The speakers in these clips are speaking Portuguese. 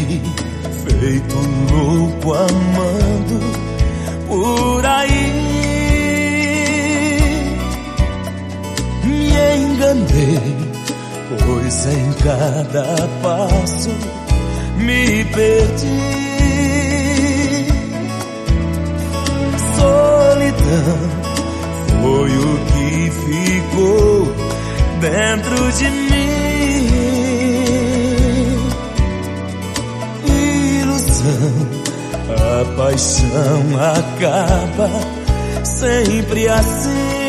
Andei feito louco amando por aí, me enganei, pois em cada passo me perdi. Solidão foi o que ficou dentro de mim. Ilusão, a paixão acaba sempre assim.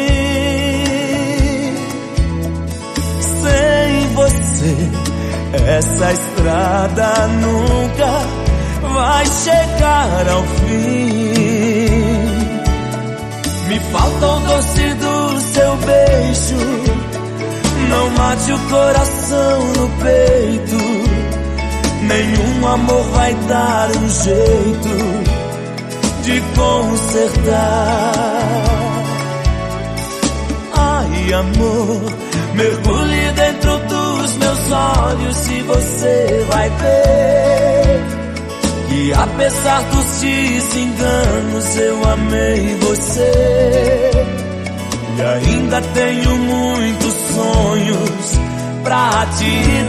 Sem você, essa estrada nunca vai chegar ao fim. Me falta o doce do seu beijo, não mate o coração no peito. Nenhum amor vai dar um jeito de consertar. Ai, amor, mergulhe dentro dos meus olhos e você vai ver que apesar dos desenganos eu amei você. E ainda tenho muitos sonhos pra te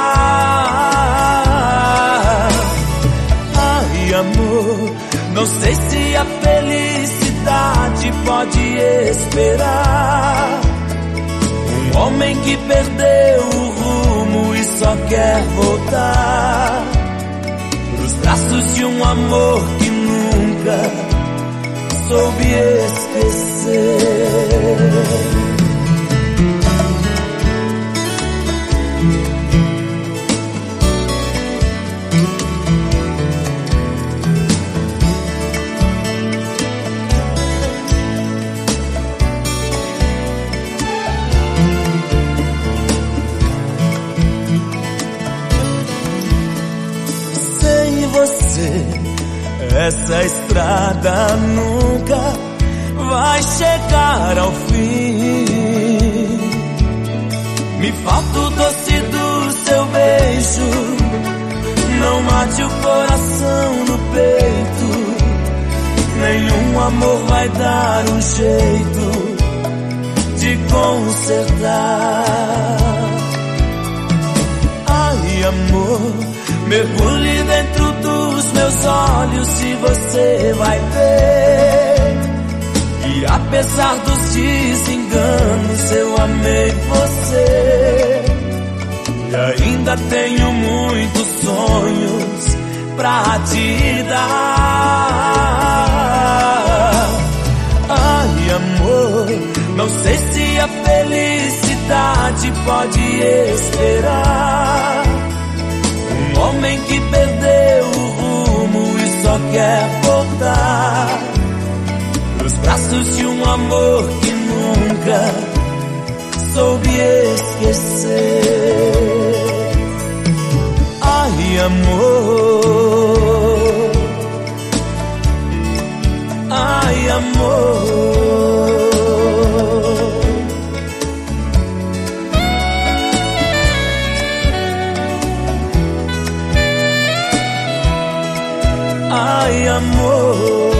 dar. Ai, amor, não sei se a felicidade pode esperar. Um homem que perdeu o rumo e só quer voltar pros braços de um amor que nunca soube esquecer. Essa estrada nunca vai chegar ao fim. Me falta o doce do seu beijo, não mate o coração no peito. Nenhum amor vai dar um jeito de consertar. Ai, amor, mergulhe dentro dos meus olhos e você vai ver que apesar dos desenganos eu amei você. E ainda tenho muitos sonhos pra te dar. Ai, amor, não sei se a felicidade pode esperar. Um homem que perdeu o rumo e só quer voltar nos braços de um amor que nunca soube esquecer. Ai, amor, ai, amor. Ai, amor.